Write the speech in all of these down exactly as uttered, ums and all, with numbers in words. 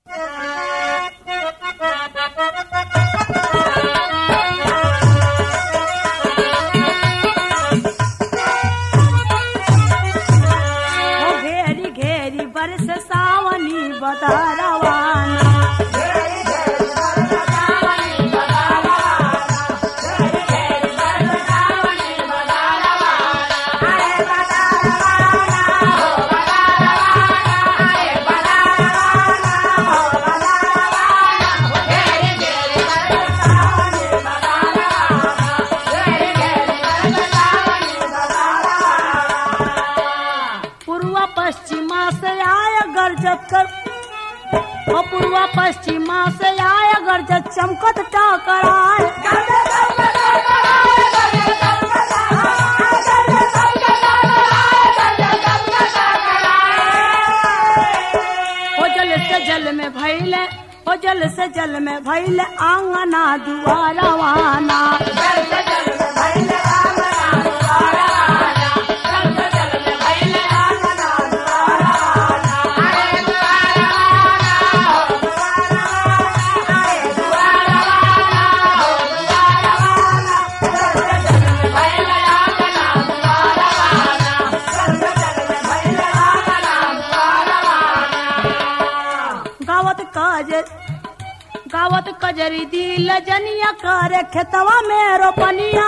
घेरी घेरी बरस सावनी बता रवाना पश्चिमा से आया गरजत कर और पूर्वा पश्चिमा से आया गरजत चमकत टाकर आए ओ जल से जल में भैले ओ जल से जल में भैले आंगना दुआरा वाना जल से जल में भैले आंगना दुआरा गावत कजरी दी लजनिया करे खेतवा में रोपनिया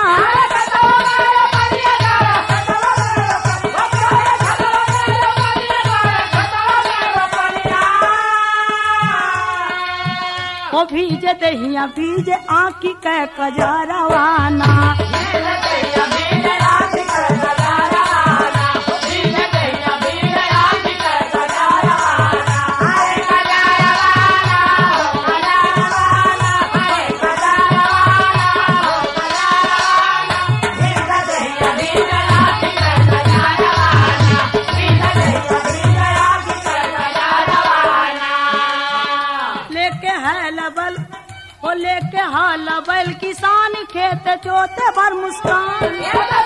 ओ भीजे दहिया भीजे आँखी के कजरवाना लेके हाल बैल किसान खेत जोते भर मुस्कान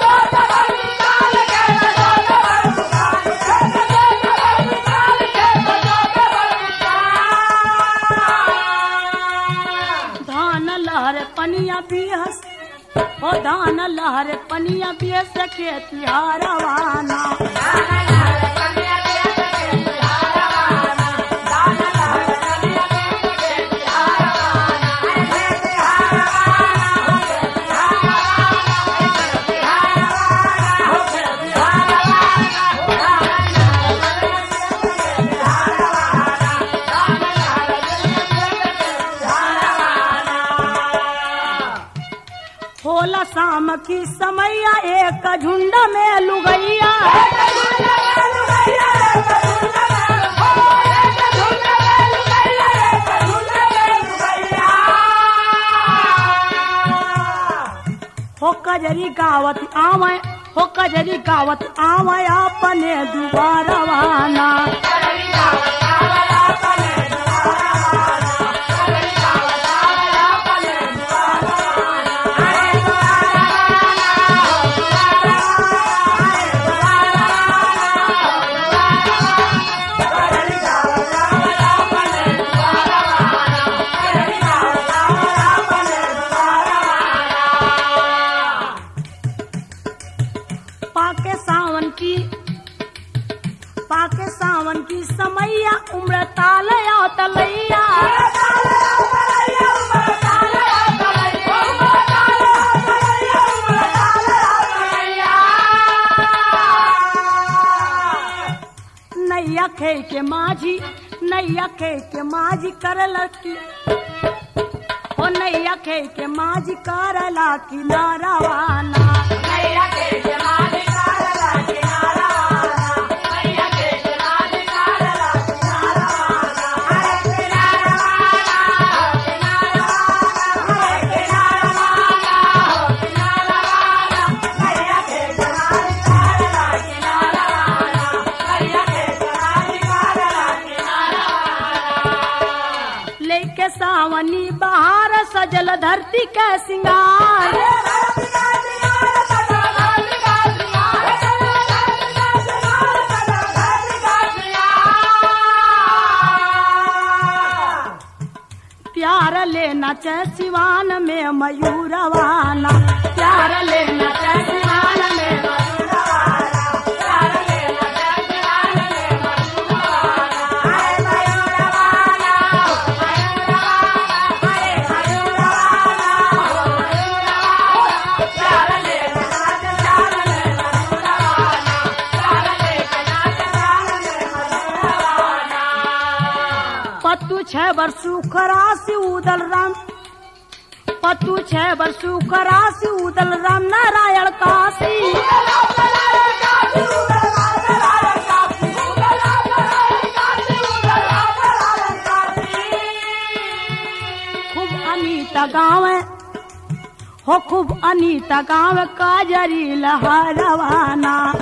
धान लहर पनिया बिहस ओ धान लहर पनिया बिहस खेती हारवाना होला शाम की समैया एक झुंड में लुगैया हो कजरी गावत आवे हो कजरी गावत आवे अपने दुबारा वाना पाके सावन की पाके सावन की समैया उम्र तालया तलैया नैया खे के माझी नैया खे के माझी करला की ओ नैया खे के माझी करला की नारावाना नैया खे के माझी करला की नारावाना नैया खे के माझी करला की नारावाना अरे के नारावाना के नारावाना अरे के नारावाना के नारावाना नैया खे के माझी करला की नारावाना नैया खे के माझी करला की नारावाना लेके सावनी बहार सजल धरती के सिंगार प्यार लेना च सिवान में मयूरवाना, प्यार लेना च सिवान में मयूरवाना, प्यार लेना च सिवान में मयूरवाना, हाय मयूरवाना, मयूरवाना, हाय मयूरवाना, मयूरवाना, प्यार लेना च सिवान में मयूरवाना, प्यार लेना च सिवान में मयूरवाना। पत्तू छह बरसू खरासी उदल राम, पत्तू छह बरसू खरासी उदल राम नारायण काशी, खूब अनीता गाँव हो, खूब अनीता गाँव काजरी लहरवाना,